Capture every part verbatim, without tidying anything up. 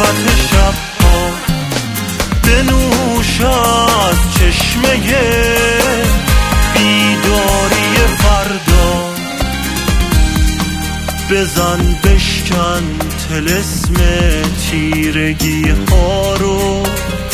خلوت شبها، بنوش از چشمه بیداری فردا، بزن بشکن طلسم تیرگی ها رو،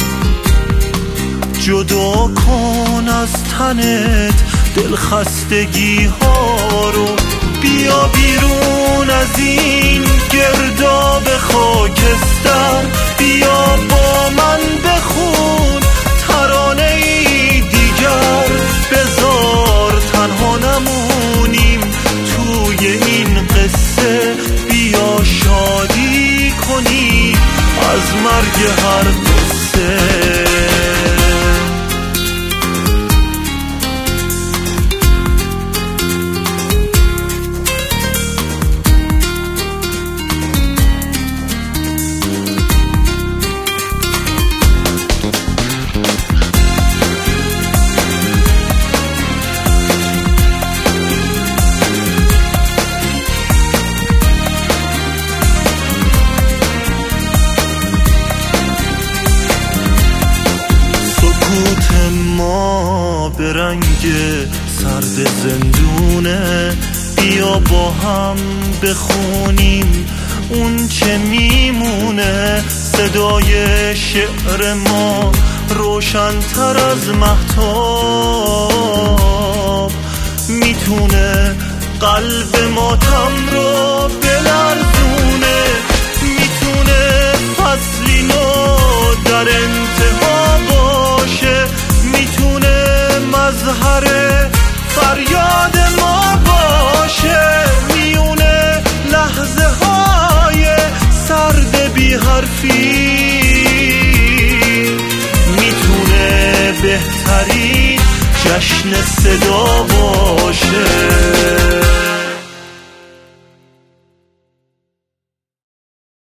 جدا کن از تنت دلخستگی ها رو. بیا بیرون از این گرداب خاکستر، بیا با من بخون ترانه ای دیگر، بذار تنها نمونیم توی این قصه، بیا شادی کنی از مرگ هر قصه. ما به رنگ سرد زندونه، بیا با هم بخونیم اون چه میمونه. صدای شعر ما روشن‌تر از مهتاب، میتونه قلب ماتم رو بلرزونه، میتونه فصلی نو در انتها باشه، میتونه مظهر فریاد ما باشه، میونه لحظه های سرد بی حرفی، میتونه بهترین جشن صدا باشه.